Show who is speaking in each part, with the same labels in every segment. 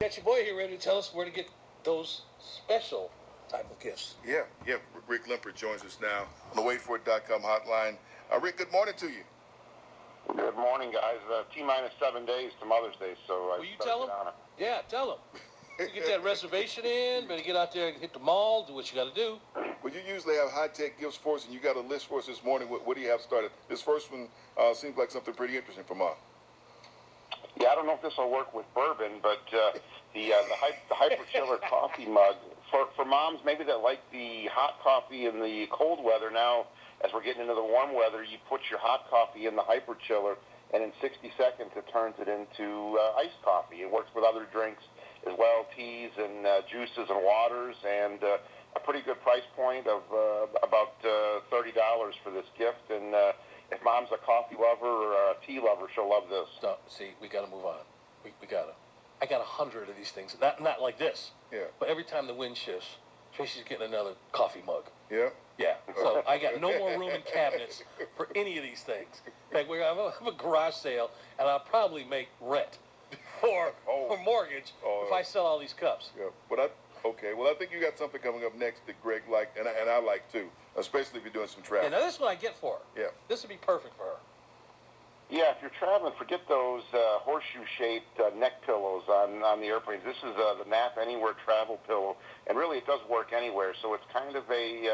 Speaker 1: got your boy here ready to tell us where to get those special type of gifts.
Speaker 2: Yeah. Rick Limpert joins us now on the waitforit.com hotline. Rick, good morning to you.
Speaker 3: Good morning, guys. T-minus 7 days to Mother's Day, so
Speaker 1: will you tell them? Yeah, tell them. You get that reservation in, better get out there and hit the mall, do what you got to do.
Speaker 2: Well, you usually have high-tech gifts for us, and you got a list for us this morning. What do you have started? This first one seems like something pretty interesting for Mom.
Speaker 3: Yeah, I don't know if this will work with bourbon, but the Hyper Chiller coffee mug, for moms maybe that like the hot coffee in the cold weather. Now, as we're getting into the warm weather, you put your hot coffee in the Hyper Chiller, and in 60 seconds it turns it into iced coffee. It works with other drinks as well, teas and juices and waters, and a pretty good price point of about $30 for this gift. And if Mom's a coffee lover or a tea lover, she'll love this.
Speaker 1: No, see, we got to move on. We got to. I got 100 of these things. Not like this.
Speaker 2: Yeah.
Speaker 1: But every time the wind shifts, Tracy's getting another coffee mug.
Speaker 2: Yeah?
Speaker 1: Yeah. So I got no more room in cabinets for any of these things. In fact, we're going to have a garage sale, and I'll probably make rent or mortgage if I sell all these cups.
Speaker 2: Yeah. But I think you got something coming up next that Greg liked, and I like too, especially if you're doing some travel.
Speaker 1: Yeah, now this is what I get for her.
Speaker 2: Yeah.
Speaker 1: This would be perfect for her.
Speaker 3: Yeah, if you're traveling, forget those horseshoe-shaped neck pillows on the airplanes. This is the Nap Anywhere travel pillow, and really it does work anywhere. So it's kind of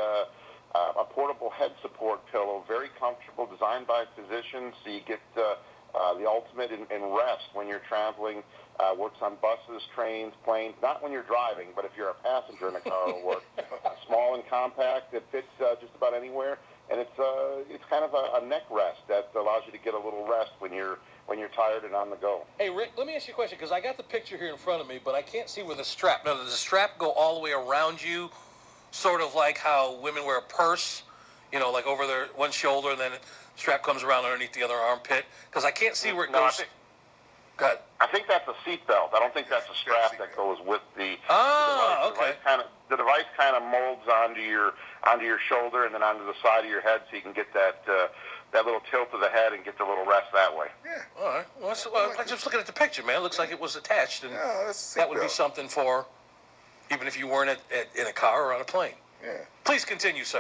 Speaker 3: a portable head support pillow, very comfortable, designed by physicians, so you get the ultimate in rest when you're traveling. Works on buses, trains, planes, not when you're driving, but if you're a passenger in a car, it'll work. Small and compact, it fits just about anywhere. And it's kind of a neck rest that allows you to get a little rest when you're tired and on the go.
Speaker 1: Hey, Rick, let me ask you a question, because I got the picture here in front of me, but I can't see where the strap. Now, does the strap go all the way around you, sort of like how women wear a purse, like over their one shoulder, and then the strap comes around underneath the other armpit? Because I can't see where it goes. Go ahead.
Speaker 3: I think that's a seatbelt. I don't think that's a strap that goes with the
Speaker 1: device.
Speaker 3: Okay. The device kind of molds onto your shoulder and then onto the side of your head, so you can get that little tilt of the head and get the little rest that way.
Speaker 2: Yeah.
Speaker 1: All right. Well, I'm just looking at the picture, man. It looks like it was attached, and that would be something for even if you weren't in a car or on a plane.
Speaker 2: Yeah.
Speaker 1: Please continue, sir.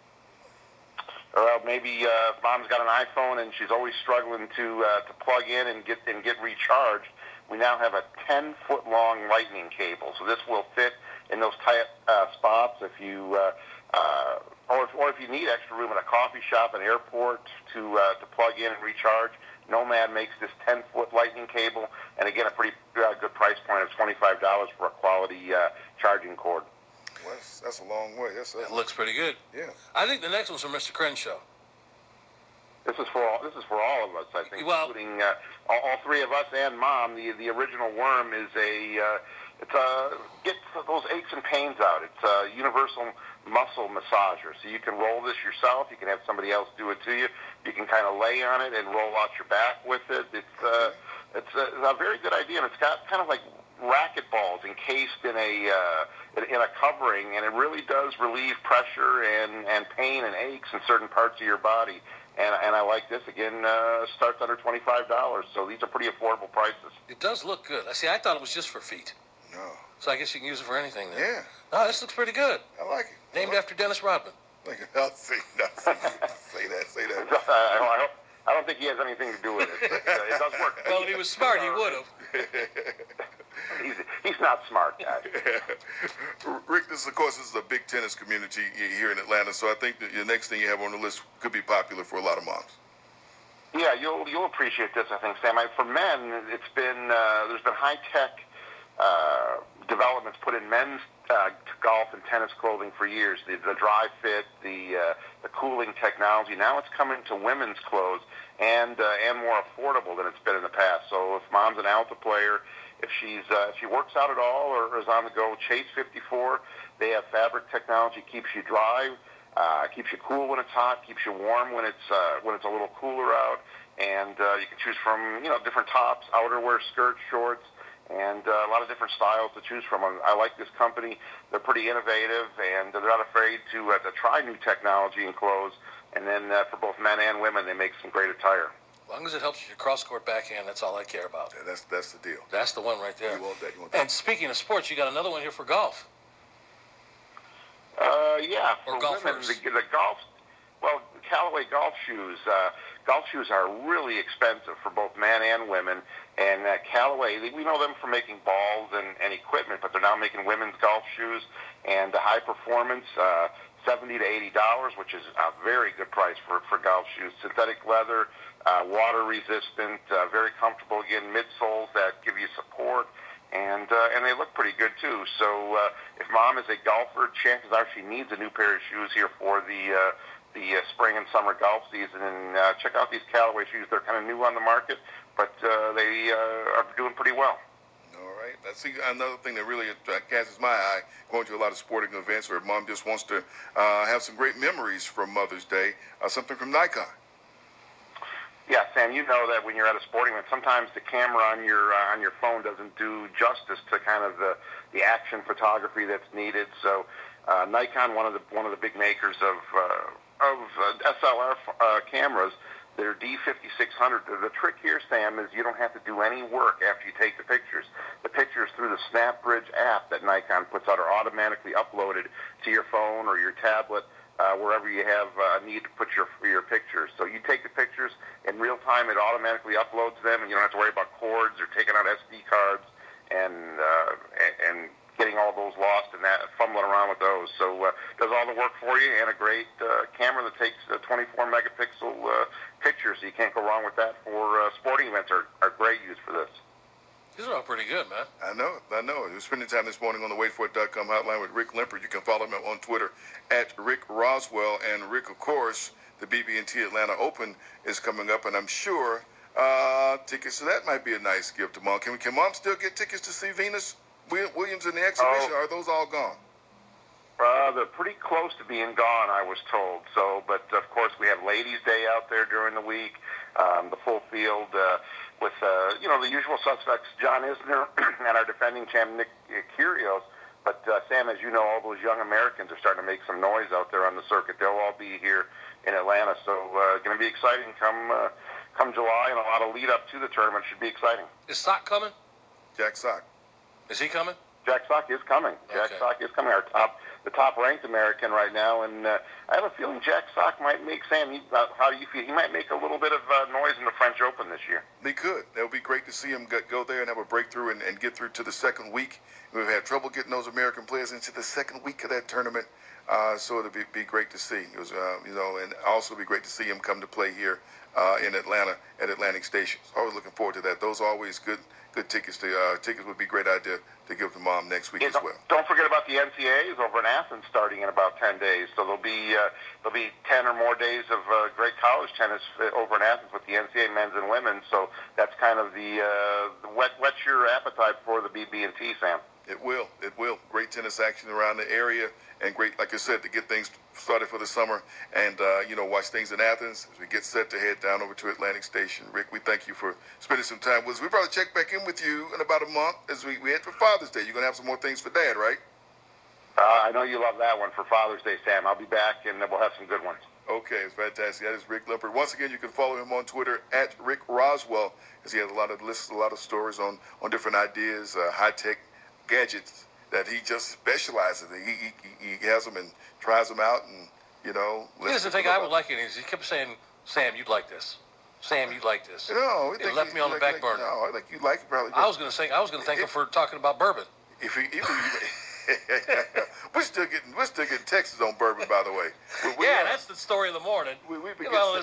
Speaker 3: Or maybe Mom's got an iPhone and she's always struggling to plug in and get recharged. We now have a 10-foot-long lightning cable, so this will fit in those tight spots. If you or if you need extra room at a coffee shop, an airport to plug in and recharge, Nomad makes this 10-foot lightning cable, and again, a pretty good price point of $25 for a quality charging cord.
Speaker 2: Well, that's a long way.
Speaker 1: It looks pretty good.
Speaker 2: Yeah.
Speaker 1: I think the next one's from Mr. Crenshaw.
Speaker 3: This is for all of us, I think, including all three of us and Mom. The original worm is get those aches and pains out. It's a universal muscle massager, so you can roll this yourself. You can have somebody else do it to you. You can kind of lay on it and roll out your back with it. It's a very good idea, and it's got kind of like racquetballs encased in a covering, and it really does relieve pressure and pain and aches in certain parts of your body. And I like this. Again, starts under $25, so these are pretty affordable prices.
Speaker 1: It does look good. I thought it was just for feet.
Speaker 2: No.
Speaker 1: So I guess you can use it for anything then.
Speaker 2: Yeah.
Speaker 1: Oh, this looks pretty good.
Speaker 2: I like it.
Speaker 1: Named after Dennis Rodman.
Speaker 2: I'll say that.
Speaker 3: I don't think he has anything to do with it. But, it does work.
Speaker 1: Well, if he was smart, he would have.
Speaker 3: He's not smart, guy.
Speaker 2: Rick, this is a big tennis community here in Atlanta, so I think that the next thing you have on the list could be popular for a lot of moms.
Speaker 3: Yeah, you'll appreciate this, I think, Sam. For men, it's been there's been high-tech developments put in men's golf and tennis clothing for years. The dry fit, the cooling technology. Now it's coming to women's clothes and more affordable than it's been in the past. So if Mom's an Alta player, if she works out at all or is on the go, Chase 54. They have fabric technology, keeps you dry, keeps you cool when it's hot, keeps you warm when it's a little cooler out, and you can choose from different tops, outerwear, skirts, shorts, and a lot of different styles to choose from. I like this company. They're pretty innovative, and they're not afraid to try new technology in clothes. And then for both men and women, they make some great attire.
Speaker 1: As long as it helps your cross-court backhand, that's all I care about.
Speaker 2: Yeah, that's the deal.
Speaker 1: That's the one right there.
Speaker 2: You want that. You want that.
Speaker 1: And speaking of sports, you got another one here for golf.
Speaker 3: Yeah,
Speaker 1: Or
Speaker 3: for women,
Speaker 1: golfers.
Speaker 3: the golf. Well, Callaway golf shoes. Golf shoes are really expensive for both men and women. And Callaway, we know them for making balls and equipment, but they're now making women's golf shoes and high performance, $70 to $80, which is a very good price for golf shoes. Synthetic leather, water resistant, very comfortable. Again, midsoles that give you support. And they look pretty good too. So if mom is a golfer, chances are she needs a new pair of shoes here for the spring and summer golf season. And check out these Callaway shoes. They're kind of new on the market, but they are doing pretty well.
Speaker 2: All right. Let's see another thing that really catches my eye, going to a lot of sporting events where mom just wants to have some great memories from Mother's Day, something from Nikon.
Speaker 3: Yeah, Sam, you know that when you're at a sporting event, sometimes the camera on your phone doesn't do justice to kind of the action photography that's needed. So Nikon, one of the big makers of SLR cameras, their D5600. The trick here, Sam, is you don't have to do any work after you take the pictures. The pictures through the SnapBridge app that Nikon puts out are automatically uploaded to your phone or your tablet, wherever you have a need to put your pictures. So you take the pictures in real time, it automatically uploads them, and you don't have to worry about cords or taking out SD cards and getting all those lost and that fumbling around with those. So does all the work for you, and a great camera that takes 24 megapixel pictures. So you can't go wrong with that for sporting events. Are great use for this.
Speaker 1: These are all pretty good, man.
Speaker 2: I know. We're spending time this morning on the WaitFor.com hotline with Rick Limpert. You can follow him on Twitter at Rick Roswell. And Rick, of course, the BB&T Atlanta Open is coming up, and I'm sure tickets to that might be a nice gift to Mom. Can Mom still get tickets to see Venus Williams in the exhibition, or are those all gone?
Speaker 3: They're pretty close to being gone, I was told. So, but of course, we have Ladies' Day out there during the week, the full field with the usual suspects, John Isner and our defending champ Nick Kyrgios. But Sam, as you know, all those young Americans are starting to make some noise out there on the circuit. They'll all be here in Atlanta, so going to be exciting come July, and a lot of lead up to the tournament. Should be exciting.
Speaker 1: Is Sock coming?
Speaker 2: Jack Sock.
Speaker 1: Is he coming?
Speaker 3: Jack Sock is coming. Jack Sock is coming. The top-ranked American right now, and I have a feeling Jack Sock might make, Sam, how do you feel? He might make a little bit of noise in the French Open this year.
Speaker 2: He could. It would be great to see him go there and have a breakthrough and get through to the second week. We've had trouble getting those American players into the second week of that tournament, so it'll be great to see. It was, and also be great to see him come to play here in Atlanta at Atlantic Station. So always looking forward to that. Those are always good tickets. Tickets would be a great idea to give to Mom next week as well.
Speaker 3: Don't forget about the NCAAs over in Athens starting in about 10 days. So there'll be 10 or more days of great college tennis over in Athens with the NCAA men's and women's. So that's kind of the whet your appetite for the BB&T, Sam.
Speaker 2: It will. Great tennis action around the area, and great, like I said, to get things started for the summer, and watch things in Athens as we get set to head down over to Atlantic Station. Rick, we thank you for spending some time with us. We'll probably check back in with you in about a month as we head for Father's Day. You're going to have some more things for Dad, right?
Speaker 3: I know you love that one for Father's Day, Sam. I'll be back, and we'll have some good ones.
Speaker 2: Okay, it's fantastic. That is Rick Limpert. Once again, you can follow him on Twitter at Rick Roswell, as he has a lot of stories on different ideas, high-tech gadgets that he just specializes in. He has them and tries them out, and
Speaker 1: Here's the thing I would like it is he kept saying, "Sam, you'd like this. Sam, you'd like this."
Speaker 2: It
Speaker 1: left me on the back burner.
Speaker 2: No, like you like it probably.
Speaker 1: I was going to thank him for talking about bourbon.
Speaker 2: We're still getting texts on bourbon, by the way.
Speaker 1: Yeah, that's the story of the morning.
Speaker 2: We
Speaker 1: Well,